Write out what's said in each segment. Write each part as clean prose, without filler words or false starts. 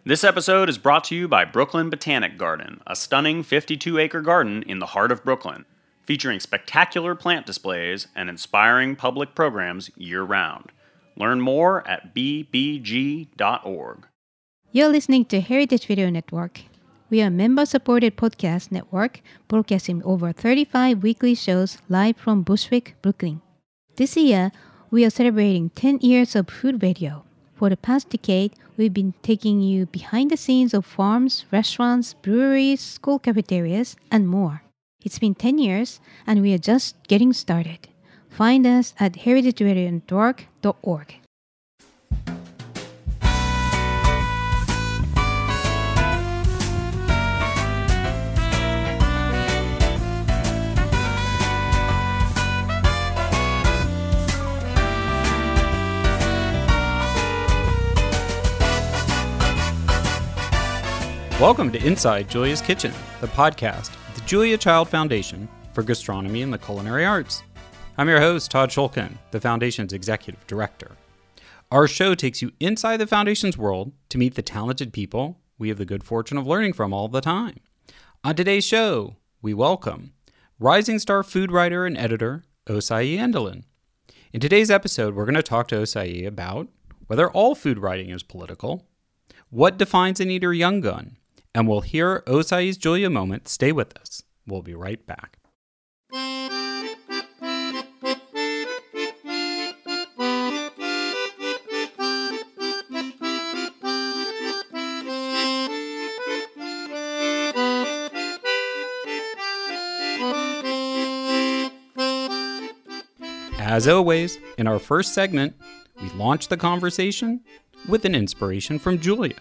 This episode is brought to you by Brooklyn Botanic Garden, a stunning 52-acre garden in the heart of Brooklyn, featuring spectacular plant displays and inspiring public programs year-round. Learn more at bbg.org. You're listening to Heritage Video Network. We are a member-supported podcast network broadcasting over 35 weekly shows live from Bushwick, Brooklyn. This year, we are celebrating 10 years of food radio. For the past decade, we've been taking you behind the scenes of farms, restaurants, breweries, school cafeterias, and more. It's been 10 years, and we are just getting started. Find us at heritageradionetwork.org. Welcome to Inside Julia's Kitchen, the podcast of the Julia Child Foundation for Gastronomy and the Culinary Arts. I'm your host, Todd Shulkin, the Foundation's Executive Director. Our show takes you inside the Foundation's world to meet the talented people we have the good fortune of learning from all the time. On today's show, we welcome rising star food writer and editor, Osai Endelin. In today's episode, we're going to talk to Osai about whether all food writing is political, what defines an eater young gun, and we'll hear Osai's Julia moment. Stay with us. We'll be right back. As always, in our first segment, we launch the conversation with an inspiration from Julia.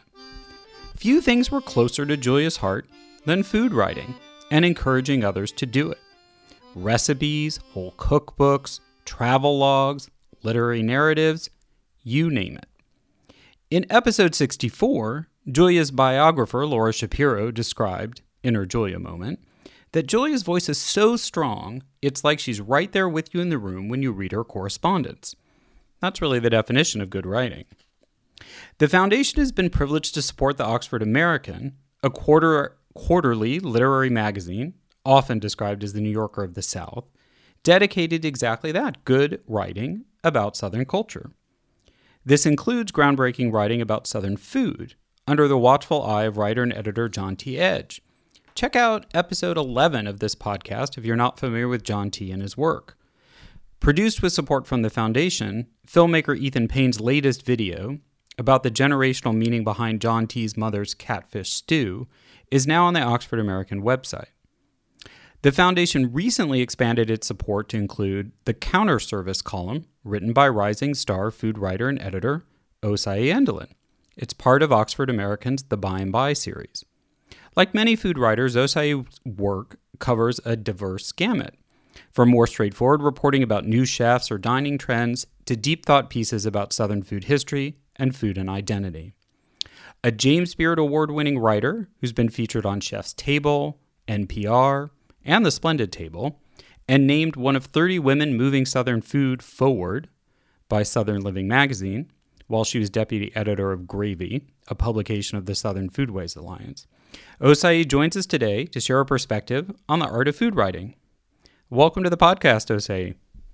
Few things were closer to Julia's heart than food writing and encouraging others to do it. Recipes, whole cookbooks, travel logs, literary narratives, you name it. In episode 64, Julia's biographer, Laura Shapiro, described, in her Julia moment, that Julia's voice is so strong, it's like she's right there with you in the room when you read her correspondence. That's really the definition of good writing. The Foundation has been privileged to support the Oxford American, a quarterly literary magazine, often described as the New Yorker of the South, dedicated to exactly that, good writing about Southern culture. This includes groundbreaking writing about Southern food, under the watchful eye of writer and editor John T. Edge. Check out episode 11 of this podcast if you're not familiar with John T. and his work. Produced with support from the Foundation, filmmaker Ethan Payne's latest video about the generational meaning behind John T.'s mother's catfish stew is now on the Oxford American website. The Foundation recently expanded its support to include the Counter Service column written by rising star food writer and editor Osai Endelin. It's part of Oxford American's The By and By series. Like many food writers, Osai's work covers a diverse gamut, from more straightforward reporting about new chefs or dining trends to deep thought pieces about Southern food history and food and identity. A James Beard Award-winning writer who's been featured on Chef's Table, NPR, and The Splendid Table, and named one of 30 women moving Southern food forward by Southern Living magazine, while she was deputy editor of Gravy, a publication of the Southern Foodways Alliance. Osai joins us today to share a perspective on the art of food writing. Welcome to the podcast, Osai.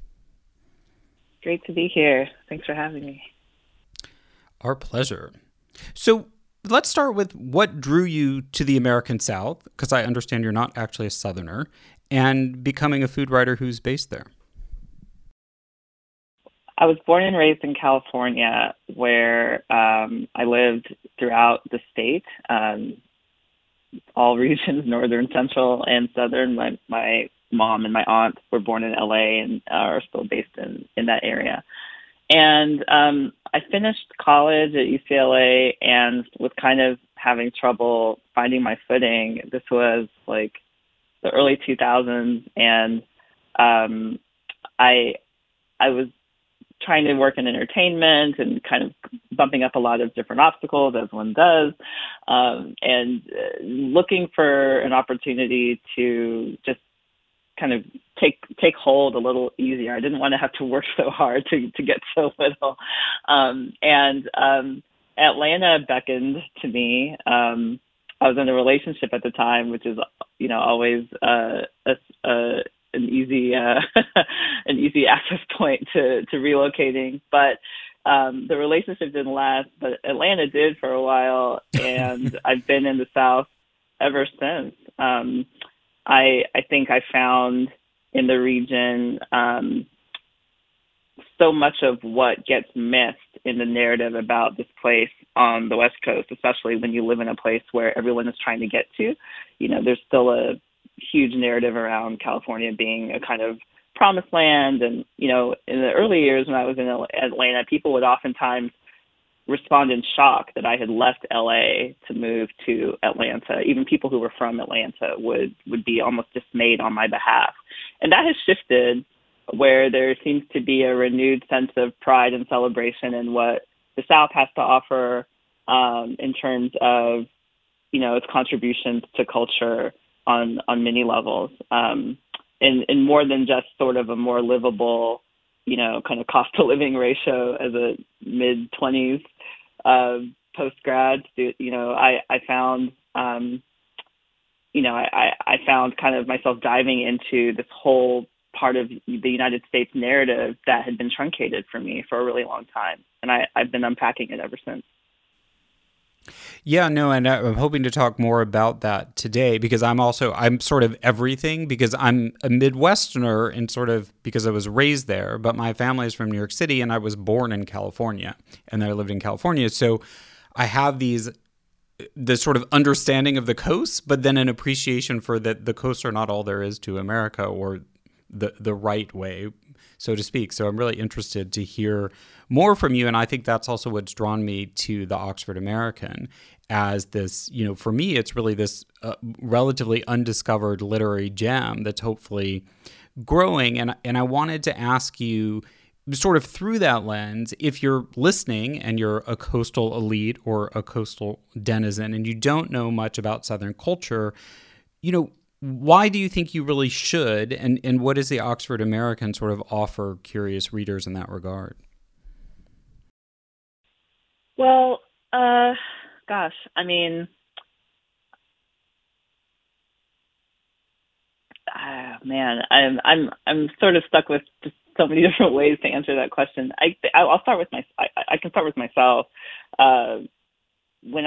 Great to be here. Thanks for having me. Our pleasure. So let's start with what drew you to the American South, because I understand you're not actually a Southerner, and becoming a food writer who's based there. I was born and raised in California, where I lived throughout the state, all regions, northern, central, and southern. My mom and my aunt were born in LA and are still based in that area. And I finished college at UCLA and was kind of having trouble finding my footing. This was like the early 2000s, and I was trying to work in entertainment and kind of bumping up a lot of different obstacles, as one does, and looking for an opportunity to just kind of take hold a little easier. I didn't want to have to work so hard to get so little. Atlanta beckoned to me. I was in a relationship at the time, which is, always an easy an easy access point to relocating. But the relationship didn't last, but Atlanta did for a while, and I've been in the South ever since. I think I found in the region so much of what gets missed in the narrative about this place on the West Coast, especially when you live in a place where everyone is trying to get to. There's still a huge narrative around California being a kind of promised land. And, in the early years when I was in Atlanta, people would oftentimes respond in shock that I had left LA to move to Atlanta. Even people who were from Atlanta would be almost dismayed on my behalf. And that has shifted, where there seems to be a renewed sense of pride and celebration in what the South has to offer in terms of, its contributions to culture on many levels, and more than just sort of a more livable, kind of cost of living ratio as a mid-20s post-grad student. I found, I found kind of myself diving into this whole part of the United States narrative that had been truncated for me for a really long time. And I've been unpacking it ever since. Yeah, no, and I'm hoping to talk more about that today, because I'm sort of everything, because I'm a Midwesterner and sort of because I was raised there, but my family is from New York City and I was born in California and I lived in California. So I have this sort of understanding of the coast, but then an appreciation for that the coasts are not all there is to America, or the right way, so to speak. So I'm really interested to hear more from you. And I think that's also what's drawn me to the Oxford American as this, for me, it's really this relatively undiscovered literary gem that's hopefully growing. And I wanted to ask you, sort of through that lens, if you're listening and you're a coastal elite or a coastal denizen and you don't know much about Southern culture, why do you think you really should, and what does the Oxford American sort of offer curious readers in that regard? Well, gosh, I mean, man, I'm sort of stuck with just so many different ways to answer that question. I'll start with I can start with myself. When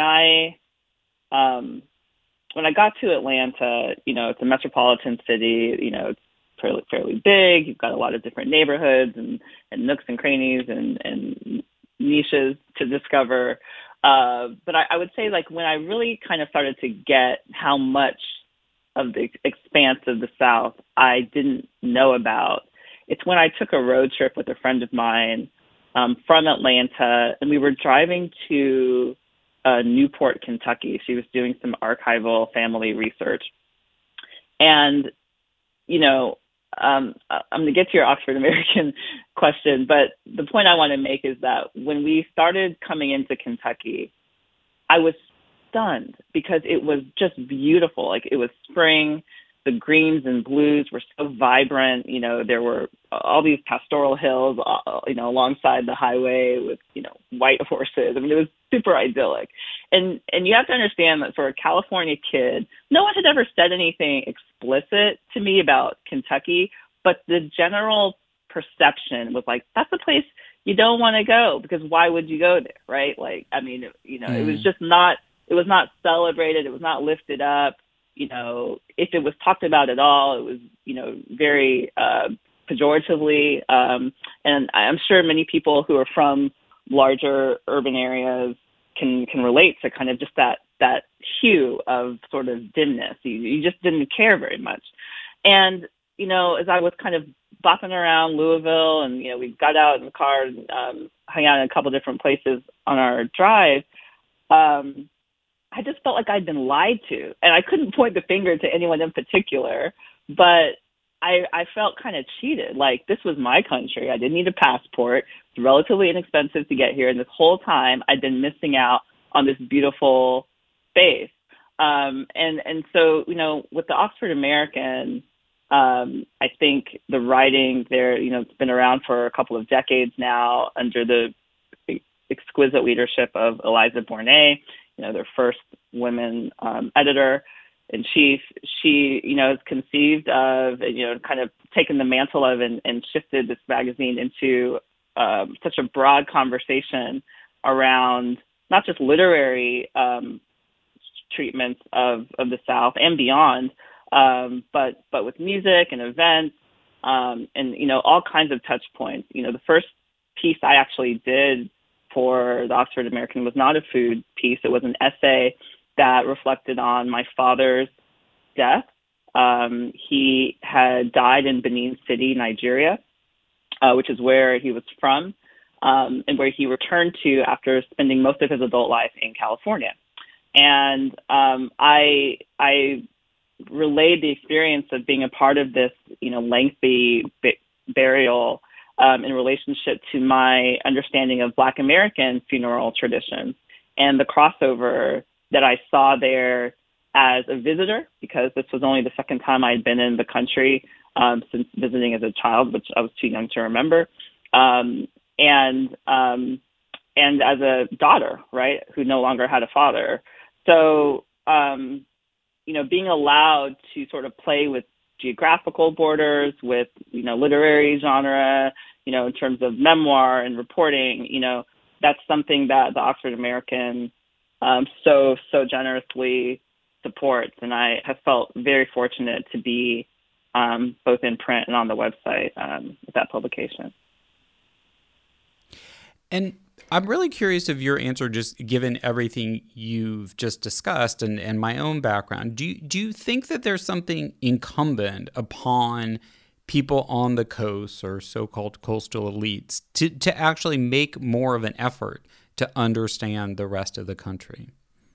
I got to Atlanta, it's a metropolitan city, it's fairly big. You've got a lot of different neighborhoods and nooks and crannies and niches to discover. But I would say, like, when I really kind of started to get how much of the expanse of the South I didn't know about, it's when I took a road trip with a friend of mine from Atlanta, and we were driving to Newport, Kentucky. She was doing some archival family research. And, I'm going to get to your Oxford American question, but the point I want to make is that when we started coming into Kentucky, I was stunned because it was just beautiful. Like, it was spring. The greens and blues were so vibrant. There were all these pastoral hills, alongside the highway with, white horses. I mean, it was super idyllic. And you have to understand that for a California kid, no one had ever said anything explicit to me about Kentucky, but the general perception was like, that's a place you don't want to go, because why would you go there, right? Like, I mean, it was just not, it was not celebrated. It was not lifted up. If it was talked about at all, it was, very pejoratively. And I'm sure many people who are from larger urban areas can relate to kind of just that hue of sort of dimness. You just didn't care very much. And, as I was kind of bopping around Louisville, and, we got out in the car and hung out in a couple different places on our drive, I just felt like I'd been lied to. And I couldn't point the finger to anyone in particular, but I felt kind of cheated. Like, this was my country. I didn't need a passport. It's relatively inexpensive to get here. And this whole time I'd been missing out on this beautiful space. And so, with the Oxford American, I think the writing there, it's been around for a couple of decades now under the exquisite leadership of Eliza Bournay, their first women editor in chief. She, has conceived of, kind of taken the mantle of and shifted this magazine into such a broad conversation around not just literary treatments of the South and beyond, but with music and events, and all kinds of touch points. The first piece I actually did for the Oxford American was not a food piece. It was an essay that reflected on my father's death. He had died in Benin City, Nigeria, which is where he was from, and where he returned to after spending most of his adult life in California. And I relayed the experience of being a part of this, lengthy burial in relationship to my understanding of Black American funeral traditions and the crossover that I saw there as a visitor, because this was only the second time I had been in the country since visiting as a child, which I was too young to remember, and as a daughter, right, who no longer had a father. So, being allowed to sort of play with geographical borders, with, literary genre, in terms of memoir and reporting, that's something that the Oxford American so generously supports. And I have felt very fortunate to be both in print and on the website with that publication. And I'm really curious of your answer, just given everything you've just discussed and my own background. Do you think that there's something incumbent upon people on the coast or so-called coastal elites to actually make more of an effort to understand the rest of the country?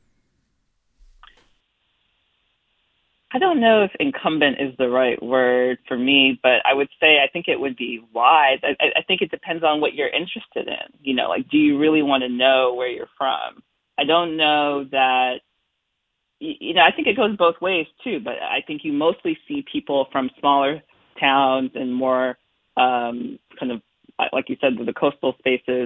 I don't know if incumbent is the right word for me, but I would say I think it would be wise. I think it depends on what you're interested in. Do you really want to know where you're from? I don't know that, I think it goes both ways too, but I think you mostly see people from smaller towns and more kind of, like you said, the coastal spaces,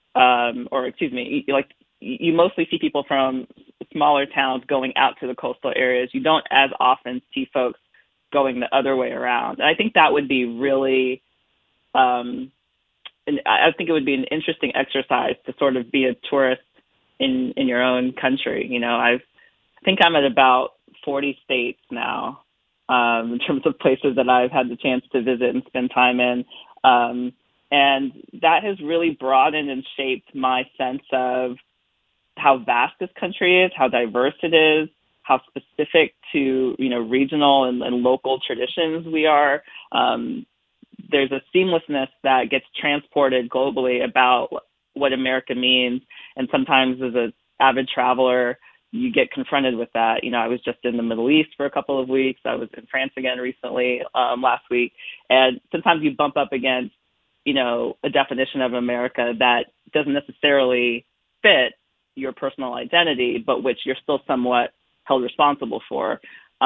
you mostly see people from smaller towns going out to the coastal areas. You don't as often see folks going the other way around. And I think that would be really, and I think it would be an interesting exercise to sort of be a tourist in your own country. I think I'm at about 40 states now in terms of places that I've had the chance to visit and spend time in. And that has really broadened and shaped my sense of how vast this country is, how diverse it is, how specific to, regional and local traditions we are. There's a seamlessness that gets transported globally about what America means. And sometimes as an avid traveler, you get confronted with that. I was just in the Middle East for a couple of weeks. I was in France again recently, last week. And sometimes you bump up against, a definition of America that doesn't necessarily fit your personal identity, but which you're still somewhat held responsible for.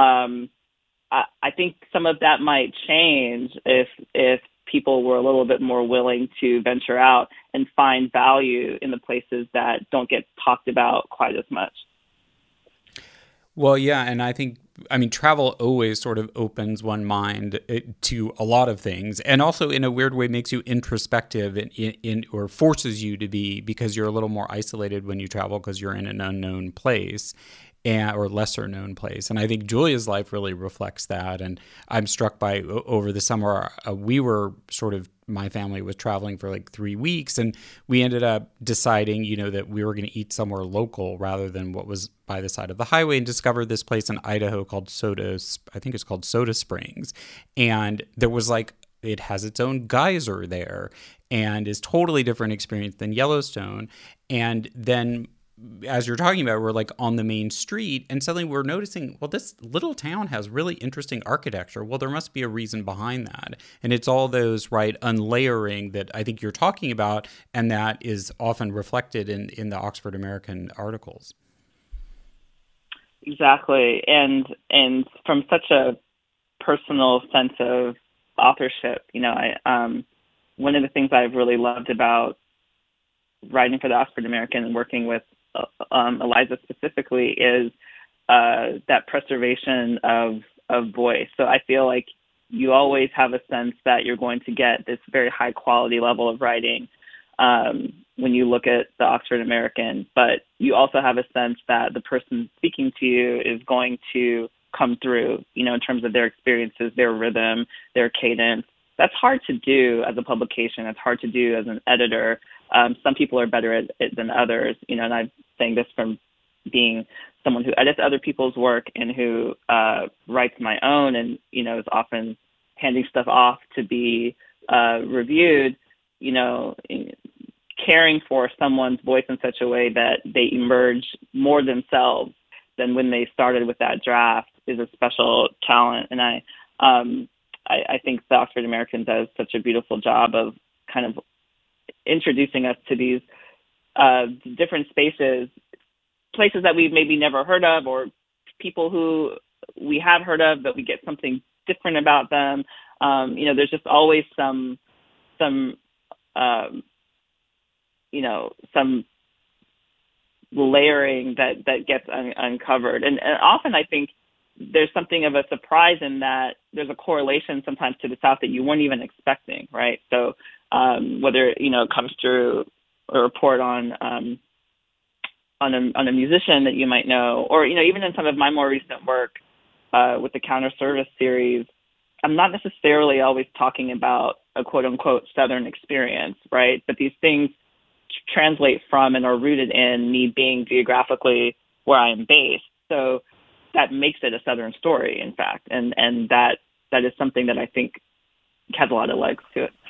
I think some of that might change if people were a little bit more willing to venture out and find value in the places that don't get talked about quite as much. Well, yeah, and I think, travel always sort of opens one mind to a lot of things, and also in a weird way makes you introspective in or forces you to be, because you're a little more isolated when you travel because you're in an unknown place. Or lesser known place. And I think Julia's life really reflects that. And I'm struck by, over the summer, we were my family was traveling for like 3 weeks, and we ended up deciding, that we were going to eat somewhere local rather than what was by the side of the highway, and discovered this place in Idaho called Soda Springs. And there was it has its own geyser there and is totally different experience than Yellowstone. And then as you're talking about, we're on the main street, and suddenly we're noticing, well, this little town has really interesting architecture. Well, there must be a reason behind that. And it's all those, unlayering that I think you're talking about, and that is often reflected in the Oxford American articles. Exactly. And from such a personal sense of authorship, one of the things I've really loved about writing for the Oxford American and working with Eliza specifically is that preservation of voice. So I feel like you always have a sense that you're going to get this very high quality level of writing when you look at the Oxford American, but you also have a sense that the person speaking to you is going to come through, in terms of their experiences, their rhythm, their cadence. That's hard to do as a publication. It's hard to do as an editor. Some people are better at it than others, and I'm saying this from being someone who edits other people's work and who writes my own and, is often handing stuff off to be reviewed, caring for someone's voice in such a way that they emerge more themselves than when they started with that draft is a special talent. And I think the Oxford American does such a beautiful job of kind of introducing us to these different spaces, places that we've maybe never heard of, or people who we have heard of, but we get something different about them. There's just always some layering that gets uncovered. And often I think there's something of a surprise in that there's a correlation sometimes to the South that you weren't even expecting, right? So whether, it comes through a report on a musician that you might know, or, even in some of my more recent work with the Counter Service series, I'm not necessarily always talking about a quote unquote Southern experience, right? But these things translate from and are rooted in me being geographically where I am based. So that makes it a Southern story, in fact. And that is something that I think has a lot of legs to it.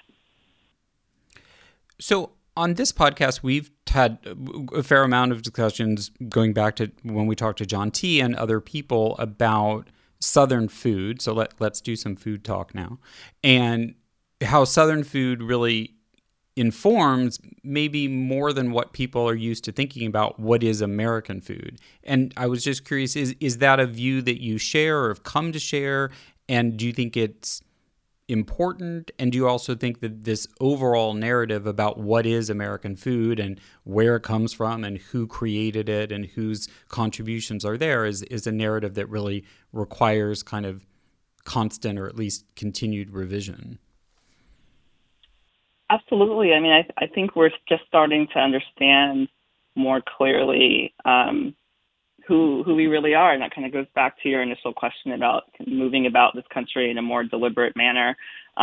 So on this podcast, we've had a fair amount of discussions going back to when we talked to John T. and other people about Southern food. So let's do some food talk now. And how Southern food really informs maybe more than what people are used to thinking about what is American food. And I was just curious, is that a view that you share or have come to share? And do you think it's important? And do you also think that this overall narrative about what is American food and where it comes from and who created it and whose contributions are there is a narrative that really requires kind of constant or at least continued revision? Absolutely. I mean, I think we're just starting to understand more clearly who we really are. And that kind of goes back to your initial question about moving about this country in a more deliberate manner.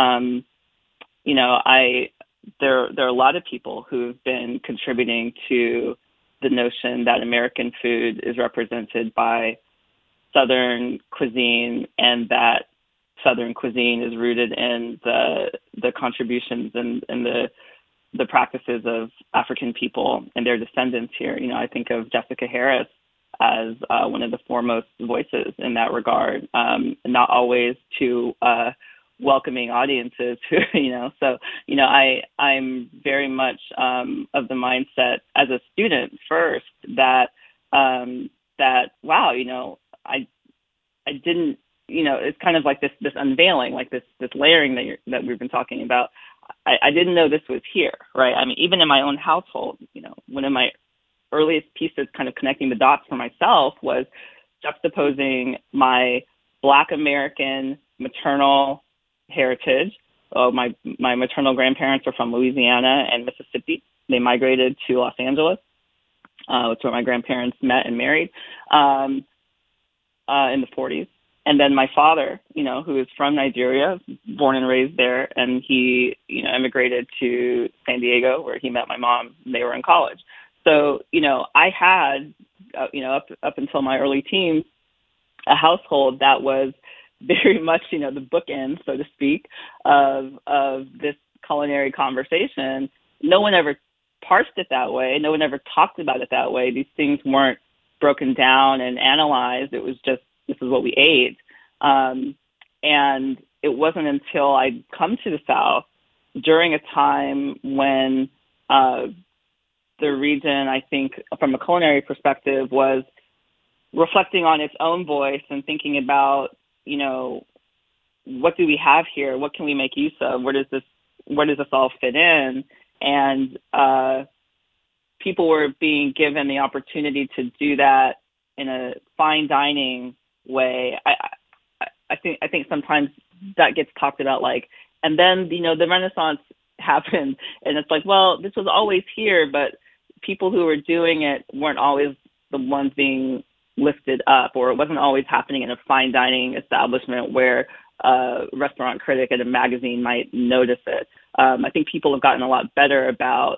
There are a lot of people who've been contributing to the notion that American food is represented by Southern cuisine and that Southern cuisine is rooted in the contributions and the practices of African people and their descendants here. I think of Jessica Harris as one of the foremost voices in that regard, not always to welcoming audiences who, I'm very much of the mindset as a student first that wow, I didn't, it's kind of like this unveiling, like this layering that we've been talking about. I didn't know this was here, right? I mean, even in my own household, one of my earliest pieces kind of connecting the dots for myself was juxtaposing my Black American maternal heritage. My maternal grandparents are from Louisiana and Mississippi. They migrated to Los Angeles. It's where my grandparents met and married in the 40s. And then my father, who is from Nigeria, born and raised there, and he, immigrated to San Diego where he met my mom. They were in college. So, I had, up until my early teens, a household that was very much, the bookend, so to speak, of this culinary conversation. No one ever parsed it that way. No one ever talked about it that way. These things weren't broken down and analyzed. It was just, this is what we ate. And it wasn't until I'd come to the South during a time when the region, I think, from a culinary perspective, was reflecting on its own voice and thinking about, what do we have here? What can we make use of? Where does this all fit in? And people were being given the opportunity to do that in a fine dining way. I think sometimes that gets talked about, like, and then, you know, the Renaissance happened, and it's like, well, this was always here, but people who were doing it weren't always the ones being lifted up, or it wasn't always happening in a fine dining establishment where a restaurant critic at a magazine might notice it. I think people have gotten a lot better about,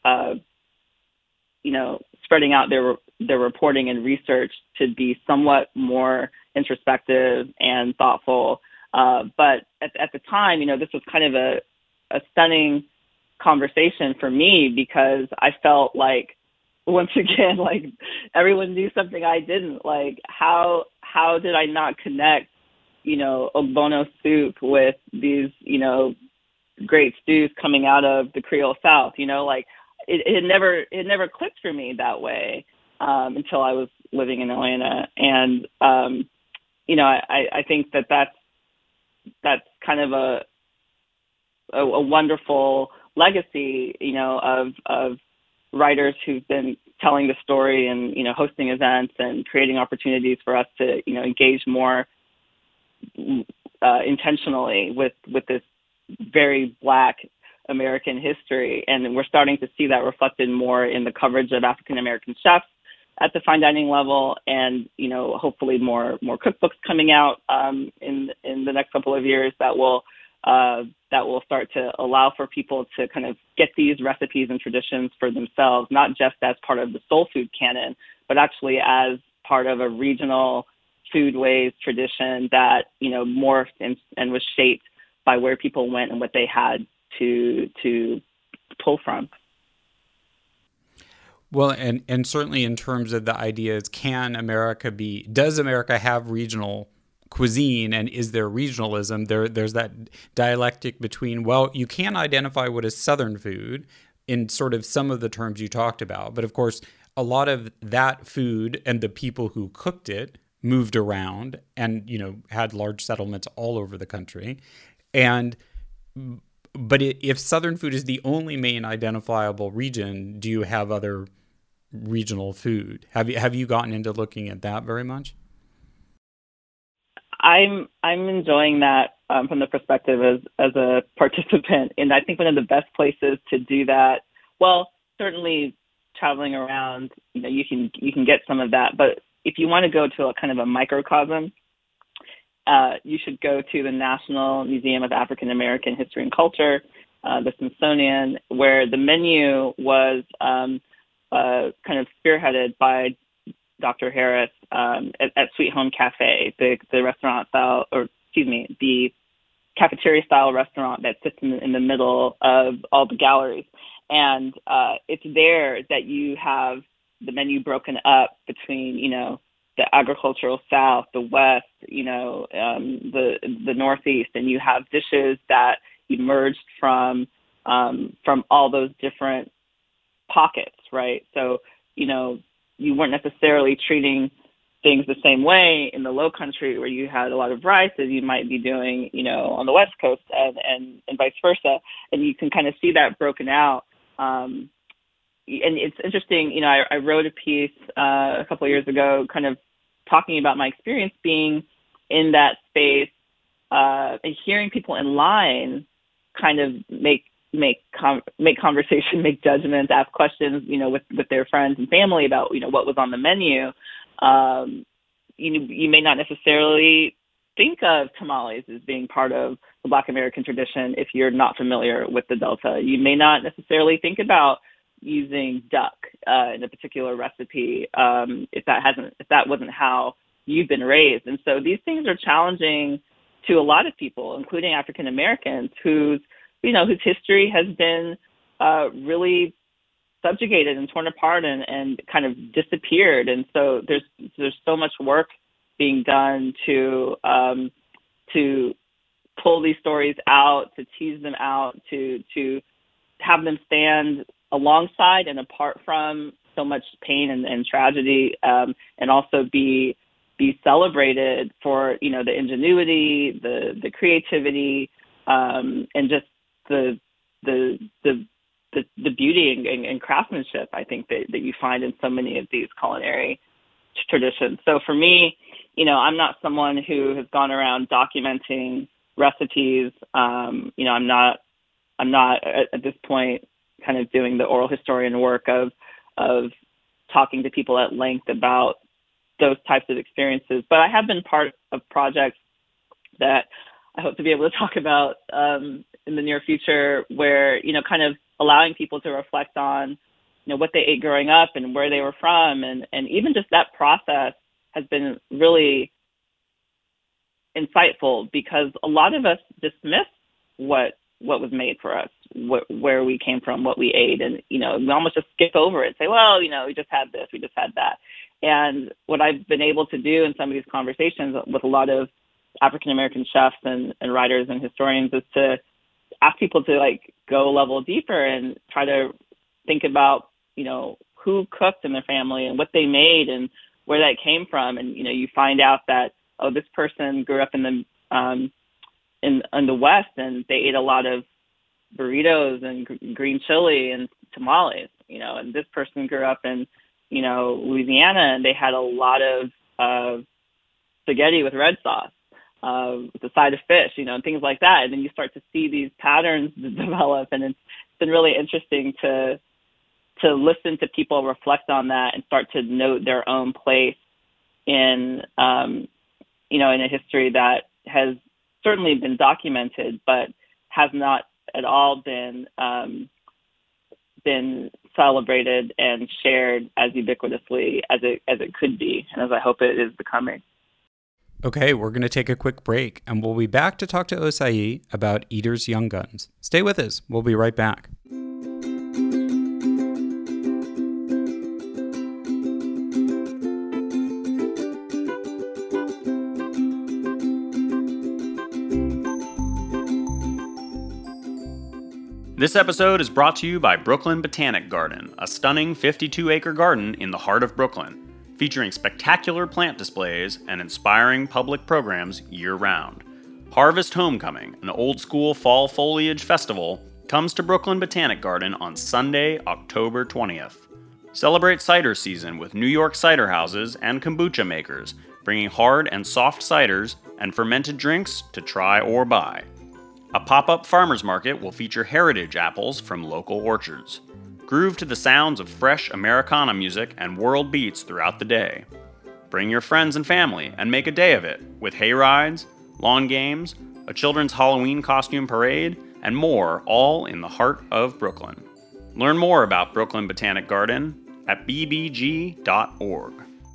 you know, spreading out their reporting and research to be somewhat more introspective and thoughtful. But at the time, you know, this was kind of a stunning conversation for me, because I felt like, once again, like, everyone knew something I didn't. Like, how did I not connect, you know, ogbono soup with these, you know, great stews coming out of the Creole South? You know, like, it had never clicked for me that way until I was living in Atlanta. And you know, I think that's kind of a wonderful legacy, you know, of writers who've been telling the story and, you know, hosting events and creating opportunities for us to, you know, engage more intentionally with this very Black American history. And we're starting to see that reflected more in the coverage of African American chefs at the fine dining level, and, you know, hopefully more cookbooks coming out in the next couple of years that will start to allow for people to kind of get these recipes and traditions for themselves, not just as part of the soul food canon, but actually as part of a regional foodways tradition that, you know, morphed and was shaped by where people went and what they had to pull from. Well, and certainly in terms of the ideas, does America have regional cuisine, and is there regionalism? There's that dialectic between, well, you can identify what is Southern food in sort of some of the terms you talked about, but of course, a lot of that food and the people who cooked it moved around and, you know, had large settlements all over the country. But if Southern food is the only main identifiable region, do you have other regional food? Have you gotten into looking at that very much? I'm enjoying that from the perspective as a participant, and I think one of the best places to do that, well, certainly traveling around, you know, you can get some of that, but if you want to go to a kind of a microcosm, you should go to the National Museum of African American History and Culture, the Smithsonian, where the menu was kind of spearheaded by Dr. Harris at Sweet Home Cafe, the restaurant style, or excuse me, the cafeteria style restaurant that sits in the middle of all the galleries. And it's there that you have the menu broken up between, you know, the agricultural South, the West, you know, the Northeast, and you have dishes that emerged from all those different pockets, right? So, you know, you weren't necessarily treating things the same way in the Low Country, where you had a lot of rice, as you might be doing, you know, on the West Coast, and vice versa. And you can kind of see that broken out. And it's interesting, you know, I wrote a piece a couple of years ago, kind of talking about my experience being in that space, and hearing people in line kind of make conversation, make judgments, ask questions, you know, with their friends and family about, you know, what was on the menu. You may not necessarily think of tamales as being part of the Black American tradition if you're not familiar with the Delta. You may not necessarily think about using duck in a particular recipe if that wasn't how you've been raised. And so these things are challenging to a lot of people, including African Americans, whose history has been really subjugated and torn apart and kind of disappeared. And so there's so much work being done to pull these stories out, to tease them out, to have them stand alongside and apart from so much pain and tragedy, and also be celebrated for, you know, the ingenuity, the creativity, and just the the beauty and craftsmanship, I think, that you find in so many of these culinary traditions. So for me, I'm not someone who has gone around documenting recipes. I'm not at this point kind of doing the oral historian work of talking to people at length about those types of experiences. But I have been part of projects that I hope to be able to talk about in the near future, where, kind of allowing people to reflect on, what they ate growing up and where they were from. And even just that process has been really insightful, because a lot of us dismiss what was made for us, where we came from, what we ate. And, we almost just skip over it, say, well, we just had this, we just had that. And what I've been able to do in some of these conversations with a lot of African-American chefs and writers and historians is to ask people to go a level deeper and try to think about, who cooked in their family and what they made and where that came from. And, you find out that, oh, this person grew up in the West, and they ate a lot of burritos and green chili and tamales, and this person grew up in, Louisiana, and they had a lot of spaghetti with red sauce, with a side of fish, and things like that. And then you start to see these patterns develop, and it's been really interesting to listen to people reflect on that and start to note their own place in, in a history that has certainly been documented, but has not at all been celebrated and shared as ubiquitously as it could be, and as I hope it is becoming. Okay, we're going to take a quick break, and we'll be back to talk to Osai about Eater's Young Guns. Stay with us. We'll be right back. This episode is brought to you by Brooklyn Botanic Garden, a stunning 52-acre garden in the heart of Brooklyn, featuring spectacular plant displays and inspiring public programs year-round. Harvest Homecoming, an old-school fall foliage festival, comes to Brooklyn Botanic Garden on Sunday, October 20th. Celebrate cider season with New York cider houses and kombucha makers, bringing hard and soft ciders and fermented drinks to try or buy. A pop-up farmers market will feature heritage apples from local orchards. Groove to the sounds of fresh Americana music and world beats throughout the day. Bring your friends and family and make a day of it with hay rides, lawn games, a children's Halloween costume parade, and more, all in the heart of Brooklyn. Learn more about Brooklyn Botanic Garden at bbg.org.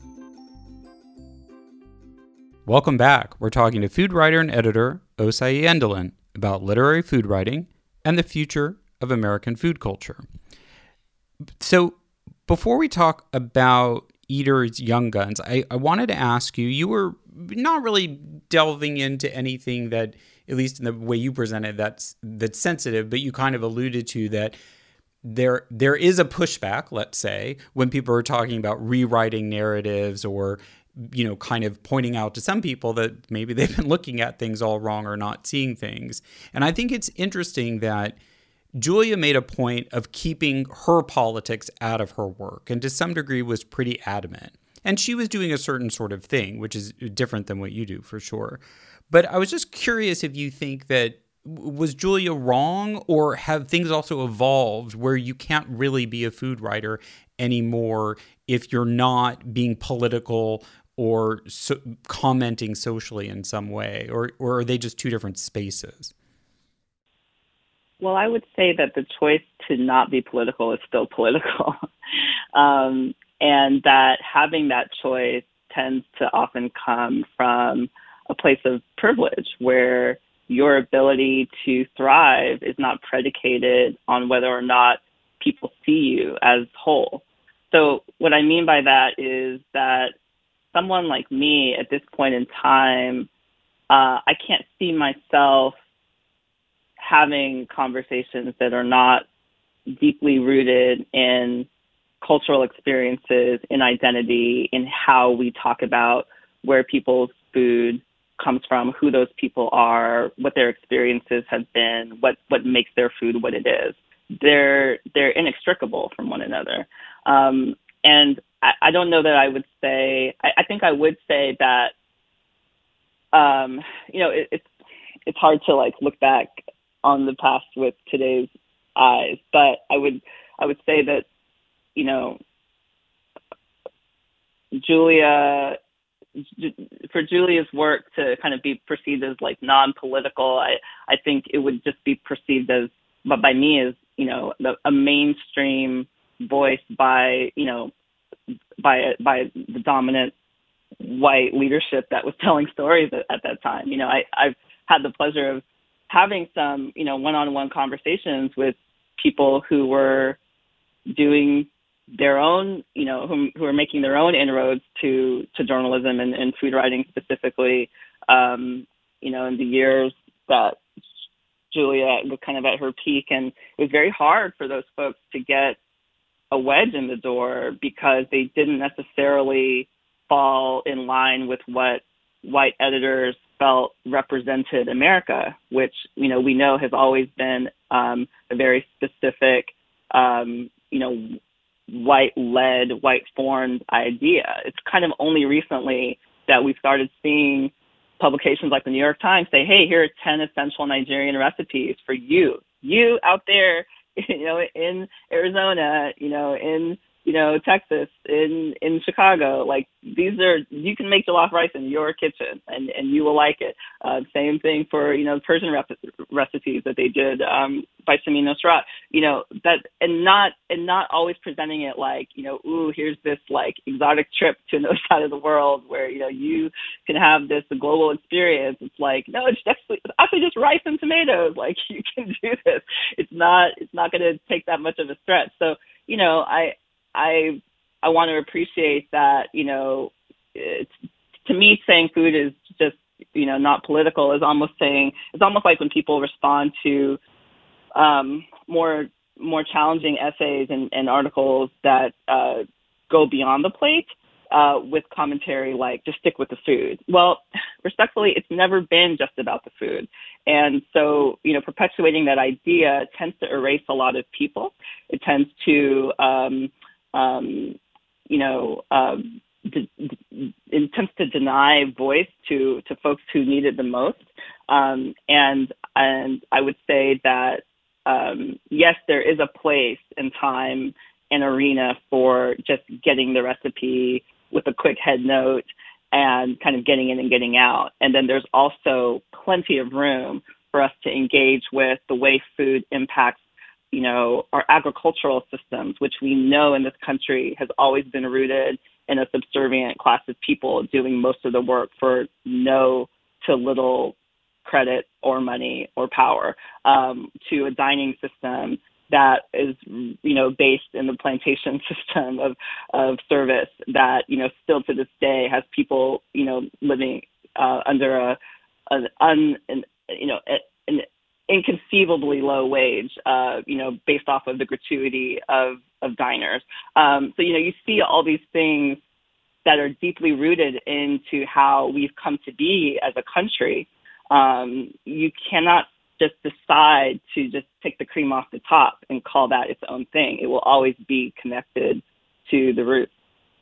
Welcome back. We're talking to food writer and editor Osai Endelin about literary food writing and the future of American food culture. So before we talk about Eater's Young Guns, I wanted to ask you, you were not really delving into anything that, at least in the way you presented, that's sensitive, but you kind of alluded to that there is a pushback, let's say, when people are talking about rewriting narratives or kind of pointing out to some people that maybe they've been looking at things all wrong or not seeing things. And I think it's interesting that Julia made a point of keeping her politics out of her work, and to some degree was pretty adamant. And she was doing a certain sort of thing, which is different than what you do, for sure. But I was just curious if you think that, was Julia wrong, or have things also evolved where you can't really be a food writer anymore if you're not being political or commenting socially in some way, or are they just two different spaces? Well, I would say that the choice to not be political is still political. And that having that choice tends to often come from a place of privilege, where your ability to thrive is not predicated on whether or not people see you as whole. So what I mean by that is that someone like me at this point in time, I can't see myself having conversations that are not deeply rooted in cultural experiences, in identity, in how we talk about where people's food comes from, who those people are, what their experiences have been, what makes their food what it is. they're inextricable from one another. And I don't know that I would say. I think I would say that it's hard to like look back on the past with today's eyes, but I would say that for Julia's work to kind of be perceived as like non-political, I think it would just be perceived as, but by me, as a mainstream voice by the dominant white leadership that was telling stories at that time. I've had the pleasure of having some one-on-one conversations with people who were doing their own, who are making their own inroads to journalism and food writing specifically, in the years that Julia was kind of at her peak. And it was very hard for those folks to get a wedge in the door because they didn't necessarily fall in line with what white editors felt represented America, which, we know has always been a very specific, white-led, white-formed idea. It's kind of only recently that we started seeing publications like the New York Times say, hey, here are 10 essential Nigerian recipes for you out there, in Arizona, in Texas, in Chicago. Like, you can make jollof rice in your kitchen and you will like it. Same thing for, Persian recipes that they did by Samin Nosrat, that, and not always presenting it like, ooh, here's this like exotic trip to another side of the world where, you can have this global experience. It's like, no, it's actually just rice and tomatoes. Like, you can do this. It's not going to take that much of a stretch. So, I want to appreciate that, to me, saying food is just, not political is almost saying, it's almost like when people respond to more challenging essays and articles that go beyond the plate with commentary like, just stick with the food. Well, respectfully, it's never been just about the food. And so, perpetuating that idea tends to erase a lot of people. It tends to it tends to deny voice to folks who need it the most. And I would say that, yes, there is a place and time and arena for just getting the recipe with a quick head note and kind of getting in and getting out. And then there's also plenty of room for us to engage with the way food impacts our agricultural systems, which we know in this country has always been rooted in a subservient class of people doing most of the work for no to little credit or money or power, to a dining system that is, based in the plantation system of service that, still to this day has people, living under an inconceivably low wage, based off of the gratuity of diners. So, you see all these things that are deeply rooted into how we've come to be as a country. You cannot just decide to just take the cream off the top and call that its own thing. It will always be connected to the roots.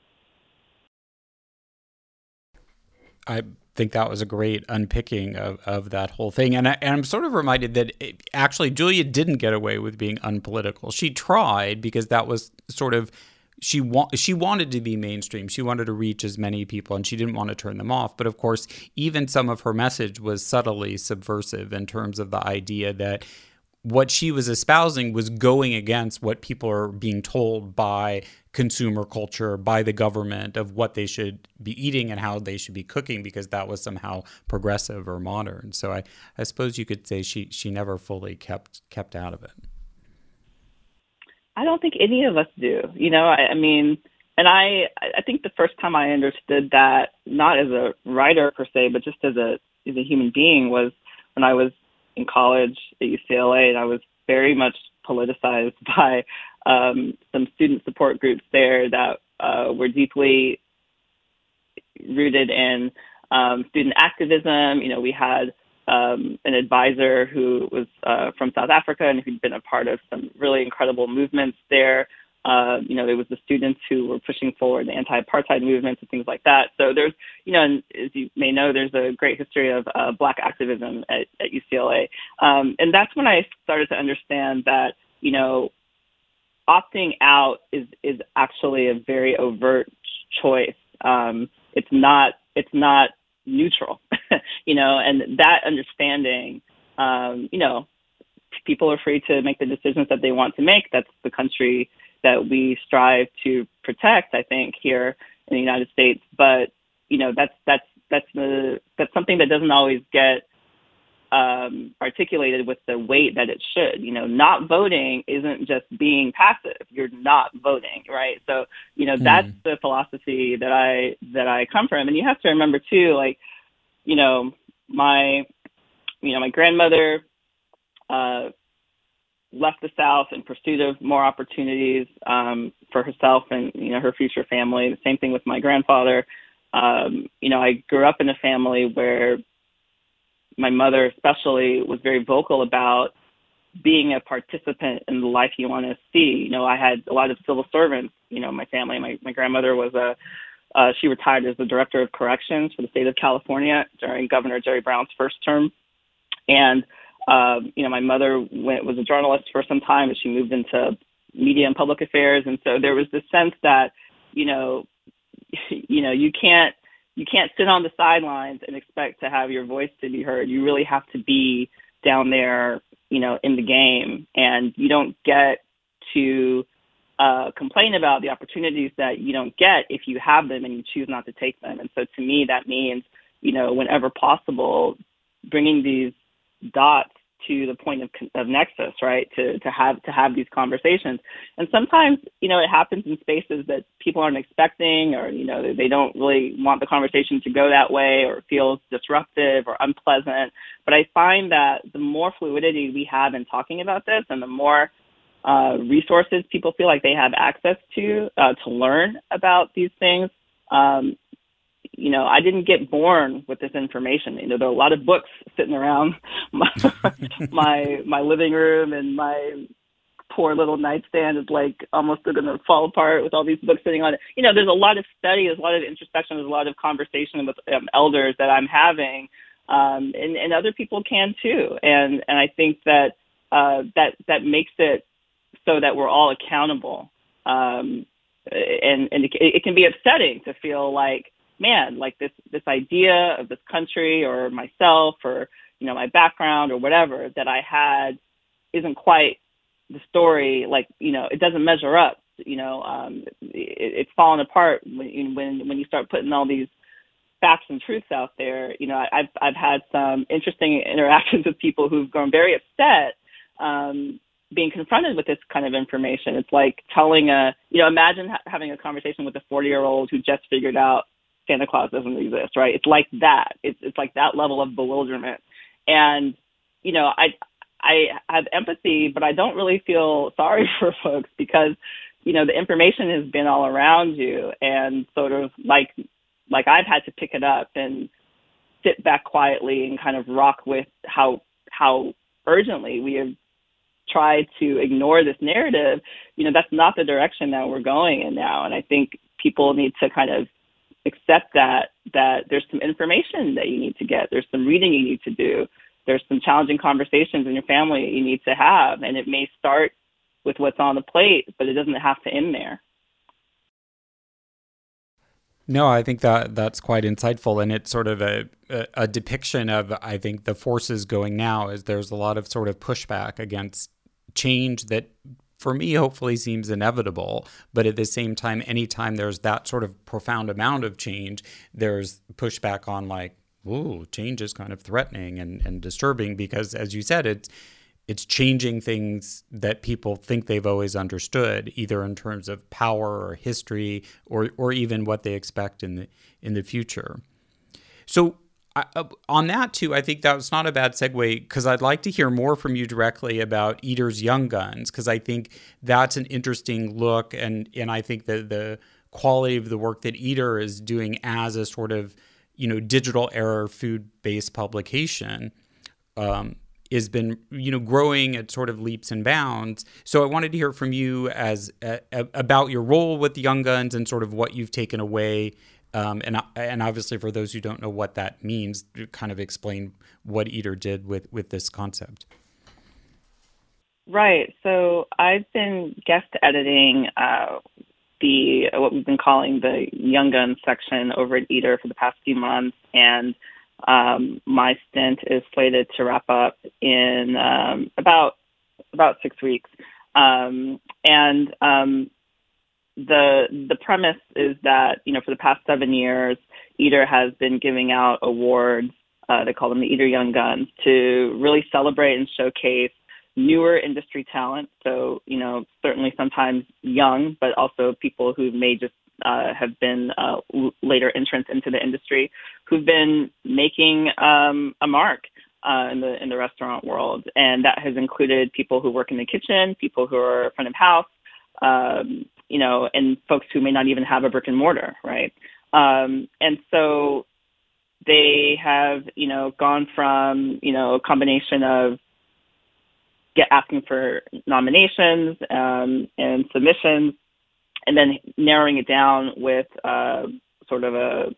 I think that was a great unpicking of that whole thing. And I'm sort of reminded that actually Julia didn't get away with being unpolitical. She tried because that was sort of, she wanted to be mainstream. She wanted to reach as many people and she didn't want to turn them off. But of course, even some of her message was subtly subversive in terms of the idea that what she was espousing was going against what people are being told by consumer culture, by the government, of what they should be eating and how they should be cooking, because that was somehow progressive or modern. So I suppose you could say she never fully kept out of it. I don't think any of us do. I mean, and I think the first time I understood that, not as a writer per se, but just as a human being, was when I was in college at UCLA, and I was very much politicized by some student support groups there that were deeply rooted in student activism. We had an advisor who was from South Africa and who'd been a part of some really incredible movements there. There was the students who were pushing forward the anti-apartheid movements and things like that. So there's, and as you may know, there's a great history of Black activism at UCLA. And that's when I started to understand that, opting out is actually a very overt choice. It's not neutral, and that understanding, people are free to make the decisions that they want to make. That's the country that we strive to protect, I think, here in the United States. But, that's something that doesn't always get articulated with the weight that it should. Not voting isn't just being passive. You're not voting, right? So, that's the philosophy that I come from. And you have to remember too, like, my grandmother left the South in pursuit of more opportunities for herself and her future family. The same thing with my grandfather. I grew up in a family where my mother especially was very vocal about being a participant in the life you want to see. I had a lot of civil servants, my family. My grandmother was she retired as the director of corrections for the state of California during Governor Jerry Brown's first term. And, my mother was a journalist for some time, and she moved into media and public affairs. And so there was this sense that, you can't sit on the sidelines and expect to have your voice to be heard. You really have to be down there, in the game, and you don't get to complain about the opportunities that you don't get if you have them and you choose not to take them. And so to me, that means, whenever possible, bringing these dots to the point of nexus, right? To have these conversations. And sometimes, it happens in spaces that people aren't expecting, or, they don't really want the conversation to go that way, or it feels disruptive or unpleasant. But I find that the more fluidity we have in talking about this, and the more resources people feel like they have access to learn about these things, I didn't get born with this information. There are a lot of books sitting around my living room, and my poor little nightstand is like almost going to fall apart with all these books sitting on it. There's a lot of study, there's a lot of introspection, there's a lot of conversation with elders that I'm having, and other people can too. And I think that that makes it so that we're all accountable. And it can be upsetting to feel like, man, like this idea of this country or myself or, my background or whatever that I had isn't quite the story. Like, it doesn't measure up, it's fallen apart when you start putting all these facts and truths out there. I've had some interesting interactions with people who've grown very upset, being confronted with this kind of information. It's like telling imagine having a conversation with a 40-year-old who just figured out Santa Claus doesn't exist, right? It's like that. It's like that level of bewilderment. And, I have empathy, but I don't really feel sorry for folks because, the information has been all around you, and sort of like I've had to pick it up and sit back quietly and kind of rock with how urgently we have tried to ignore this narrative. That's not the direction that we're going in now. And I think people need to kind of accept that there's some information that you need to get. There's some reading you need to do. There's some challenging conversations in your family you need to have. And it may start with what's on the plate, but it doesn't have to end there. No, I think that's quite insightful. And it's sort of a depiction of, I think, the forces going now is there's a lot of sort of pushback against change that, for me, hopefully seems inevitable. But at the same time, anytime there's that sort of profound amount of change, there's pushback on like, ooh, change is kind of threatening and disturbing because, as you said, it's changing things that people think they've always understood, either in terms of power or history or even what they expect in the future. So on that, too, I think that was not a bad segue because I'd like to hear more from you directly about Eater's Young Guns, because I think that's an interesting look. And I think that the quality of the work that Eater is doing as a sort of, digital era food-based publication has been, growing at sort of leaps and bounds. So I wanted to hear from you about your role with Young Guns and sort of what you've taken away. And obviously, for those who don't know what that means, to kind of explain what Eater did with this concept. Right. So I've been guest editing what we've been calling the Young Guns section over at Eater for the past few months, and my stint is slated to wrap up in about 6 weeks. The premise is that, for the past 7 years, Eater has been giving out awards. They call them the Eater Young Guns, to really celebrate and showcase newer industry talent. So, certainly sometimes young, but also people who may just have been later entrants into the industry, who've been making a mark in the restaurant world. And that has included people who work in the kitchen, people who are front of house, and folks who may not even have a brick and mortar, right? And so they have, gone from, a combination of asking for nominations and submissions, and then narrowing it down with sort of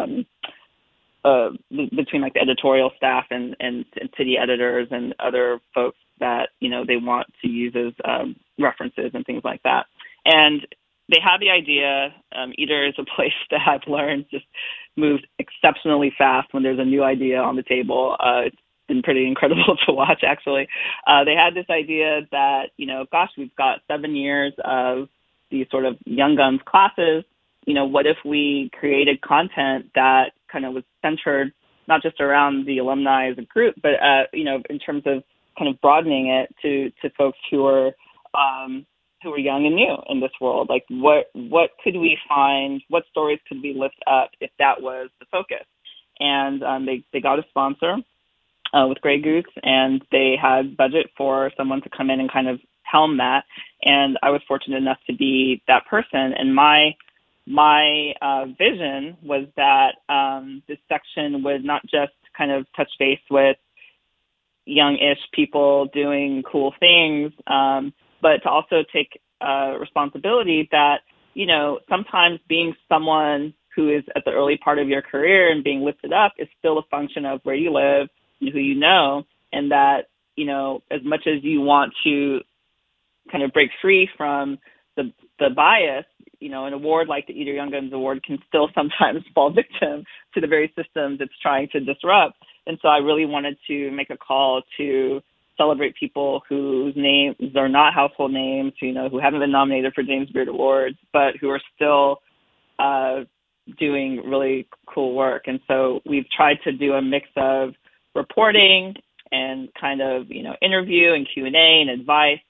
between like the editorial staff and city editors and other folks that, they want to use as references and things like that. And they had the idea. Eater is a place that I've learned just moves exceptionally fast when there's a new idea on the table. It's been pretty incredible to watch, actually. They had this idea that, we've got 7 years of these sort of Young Guns classes. What if we created content that kind of was centered not just around the alumni as a group, but, in terms of kind of broadening it to folks who are young and new in this world. Like, what could we find? What stories could we lift up if that was the focus? And they got a sponsor with Grey Goose, and they had budget for someone to come in and kind of helm that. And I was fortunate enough to be that person. And my vision was that this section would not just kind of touch base with young-ish people doing cool things, but to also take responsibility that, sometimes being someone who is at the early part of your career and being lifted up is still a function of where you live and who you know, and that, as much as you want to kind of break free from the bias, an award like the Eater Young Guns Award can still sometimes fall victim to the very systems it's trying to disrupt. And so I really wanted to make a call to celebrate people whose names are not household names, who haven't been nominated for James Beard Awards, but who are still doing really cool work. And so we've tried to do a mix of reporting and kind of, interview and Q&A and advice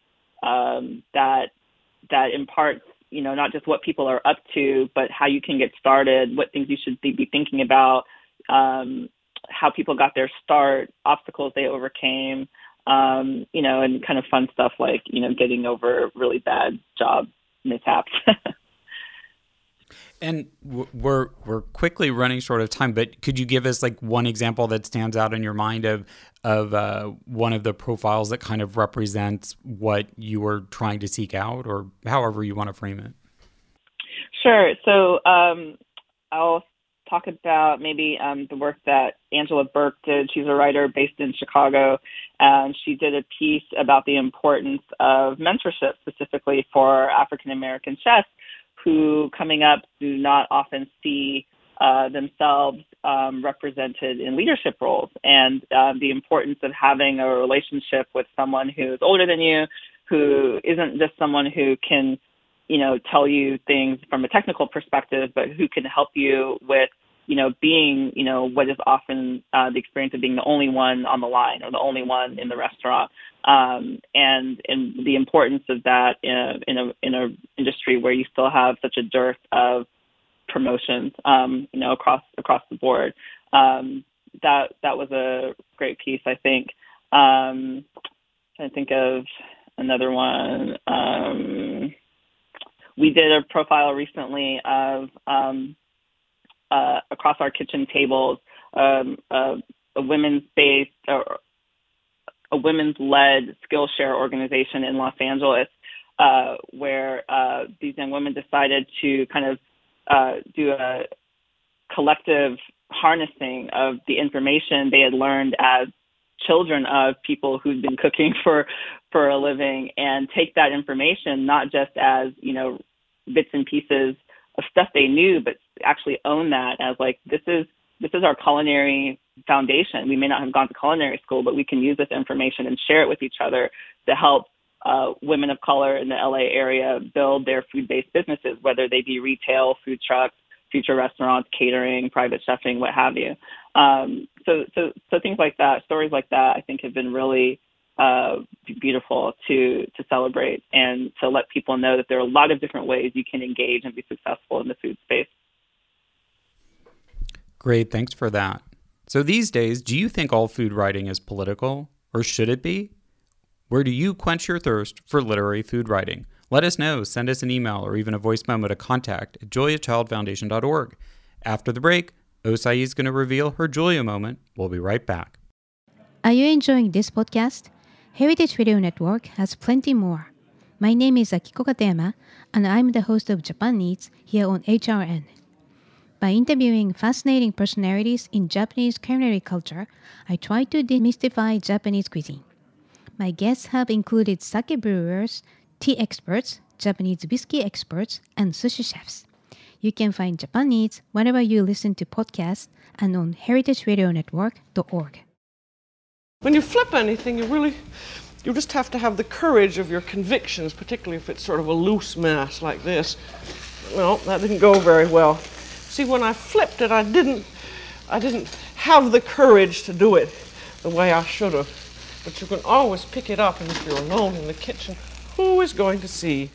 that imparts, not just what people are up to, but how you can get started, what things you should be thinking about, how people got their start, obstacles they overcame, and kind of fun stuff like, getting over really bad job mishaps. And we're quickly running short of time, but could you give us like one example that stands out in your mind of one of the profiles that kind of represents what you were trying to seek out, or however you want to frame it? Sure. So I'll talk about maybe the work that Angela Burke did. She's a writer based in Chicago, and she did a piece about the importance of mentorship, specifically for African-American chefs who, coming up, do not often see themselves represented in leadership roles, and the importance of having a relationship with someone who's older than you, who isn't just someone who can, tell you things from a technical perspective, but who can help you with, being, what is often the experience of being the only one on the line or the only one in the restaurant. And the importance of that in a industry where you still have such a dearth of promotions, across the board. That was a great piece, I think. Trying to think of another one. We did a profile recently of across our kitchen tables, a women's-based a women's-led Skillshare organization in Los Angeles, where these young women decided to kind of do a collective harnessing of the information they had learned as children of people who'd been cooking for a living, and take that information not just as, bits and pieces of stuff they knew, but actually own that as like, this is our culinary foundation. We may not have gone to culinary school, but we can use this information and share it with each other to help women of color in the LA area build their food-based businesses, whether they be retail, food trucks, future restaurants, catering, private chefing, what have you. So things like that, stories like that, I think have been really beautiful to celebrate and to let people know that there are a lot of different ways you can engage and be successful in the food space. Great, thanks for that. So these days, do you think all food writing is political, or should it be? Where do you quench your thirst for literary food writing? Let us know. Send us an email or even a voice memo to contact@juliachildfoundation.org. After the break, Osai is going to reveal her Julia moment. We'll be right back. Are you enjoying this podcast? Heritage Radio Network has plenty more. My name is Akiko Katayama, and I'm the host of Japan Eats here on HRN. By interviewing fascinating personalities in Japanese culinary culture, I try to demystify Japanese cuisine. My guests have included sake brewers, tea experts, Japanese whiskey experts, and sushi chefs. You can find Japan Eats whenever you listen to podcasts and on heritageradionetwork.org. When you flip anything, you just have to have the courage of your convictions, particularly if it's sort of a loose mass like this. Well, that didn't go very well. See, when I flipped it, I didn't have the courage to do it the way I should have. But you can always pick it up, and if you're alone in the kitchen, who is going to see?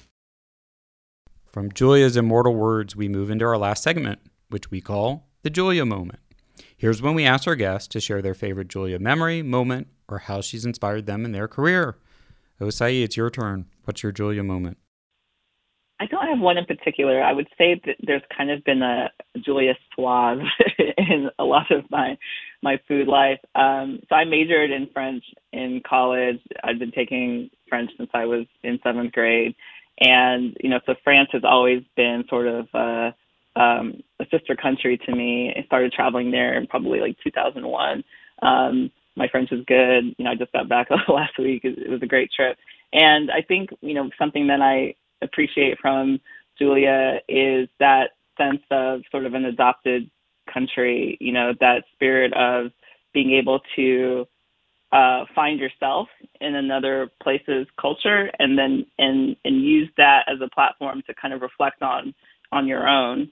From Julia's immortal words, we move into our last segment, which we call the Julia moment. Here's when we ask our guests to share their favorite Julia memory, moment, or how she's inspired them in their career. Osai, it's your turn. What's your Julia moment? I don't have one in particular. I would say that there's kind of been a Julia suave in a lot of my food life. So I majored in French in college. I've been taking French since I was in 7th grade. And, so France has always been sort of a sister country to me. I started traveling there in probably like 2001. My French is good. I just got back last week. It was a great trip. And I think, something that I appreciate from Julia is that sense of sort of an adopted country, that spirit of being able to find yourself in another place's culture and then and use that as a platform to kind of reflect on your own.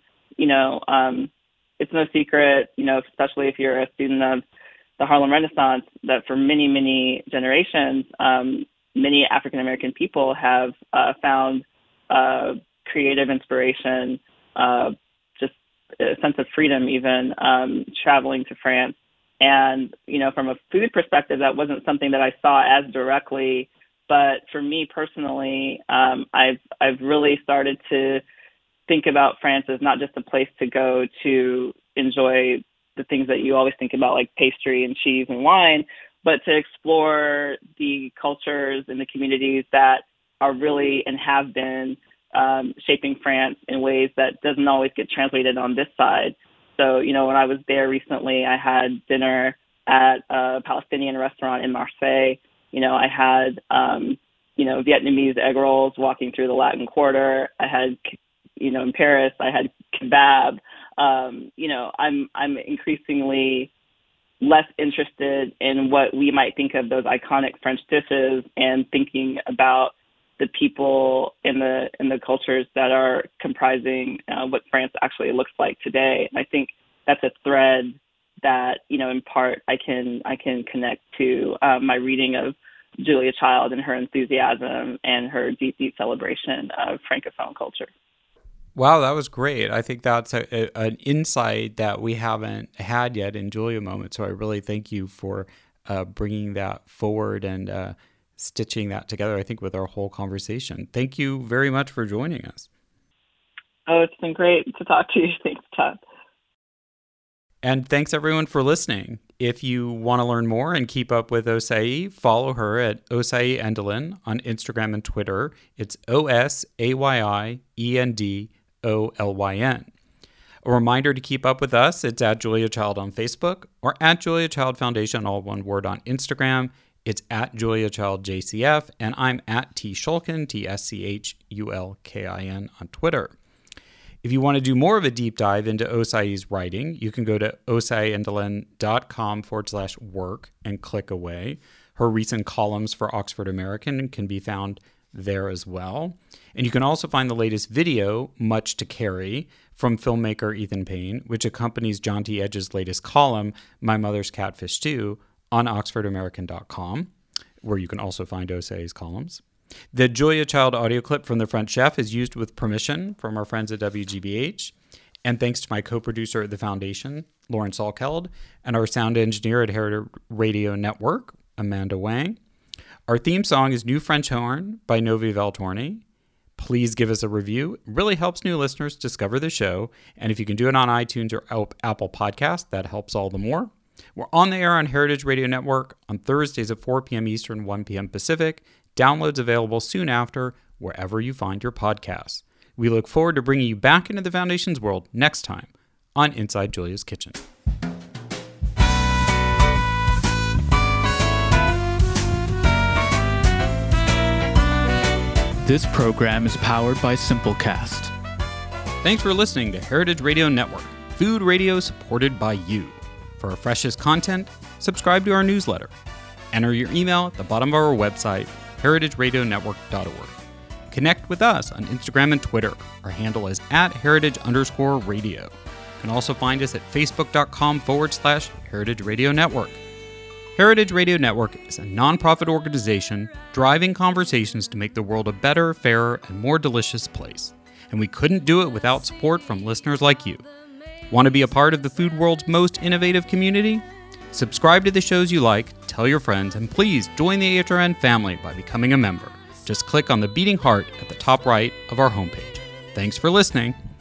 It's no secret, especially if you're a student of the Harlem Renaissance, that for many, many generations, many African American people have found creative inspiration, just a sense of freedom, even traveling to France. And, from a food perspective, that wasn't something that I saw as directly. But for me personally, I've really started to think about France as not just a place to go to enjoy the things that you always think about, like pastry and cheese and wine, but to explore the cultures and the communities that are really and have been shaping France in ways that doesn't always get translated on this side. So, when I was there recently, I had dinner at a Palestinian restaurant in Marseille. I had, Vietnamese egg rolls walking through the Latin Quarter. I had, in Paris, I had kebab. I'm increasingly less interested in what we might think of those iconic French dishes and thinking about the people in the cultures that are comprising what France actually looks like today. And I think that's a thread that, in part I can connect to my reading of Julia Child and her enthusiasm and her deep celebration of Francophone culture. Wow, that was great. I think that's an insight that we haven't had yet in Julia Moment. So I really thank you for bringing that forward and stitching that together, I think, with our whole conversation. Thank you very much for joining us. Oh, it's been great to talk to you. Thanks, Todd. And thanks everyone for listening. If you want to learn more and keep up with Osai, follow her at Osai Endolin on Instagram and Twitter. It's OSAYIENDOLYN. A reminder to keep up with us, it's at Julia Child on Facebook or at Julia Child Foundation, all one word, on Instagram. It's at Julia Child JCF, and I'm at T Shulkin, TSCHULKIN on Twitter. If you want to do more of a deep dive into Osai's writing, you can go to osaiendolin.com/work and click away. Her recent columns for Oxford American can be found there as well. And you can also find the latest video, Much to Carry, from filmmaker Ethan Payne, which accompanies John T. Edge's latest column, My Mother's Catfish Stew, on oxfordamerican.com, where you can also find Osai's columns. The Julia Child audio clip from The French Chef is used with permission from our friends at WGBH, and thanks to my co-producer at the Foundation, Lauren Salkeld, and our sound engineer at Heritage Radio Network, Amanda Wang. Our theme song is New French Horn by Novi Valtorni. Please give us a review. It really helps new listeners discover the show, and if you can do it on iTunes or Apple Podcasts, that helps all the more. We're on the air on Heritage Radio Network on Thursdays at 4 p.m. Eastern, 1 p.m. Pacific. Downloads available soon after, wherever you find your podcasts. We look forward to bringing you back into the Foundation's world next time on Inside Julia's Kitchen. This program is powered by Simplecast. Thanks for listening to Heritage Radio Network, food radio supported by you. For our freshest content, subscribe to our newsletter. Enter your email at the bottom of our website, heritageradionetwork.org. Connect with us on Instagram and Twitter. Our handle is @heritage_radio. You can also find us at facebook.com/Heritage Radio Network. Heritage Radio Network is a nonprofit organization driving conversations to make the world a better, fairer, and more delicious place. And we couldn't do it without support from listeners like you. Want to be a part of the food world's most innovative community? Subscribe to the shows you like, tell your friends, and please join the HRN family by becoming a member. Just click on the beating heart at the top right of our homepage. Thanks for listening.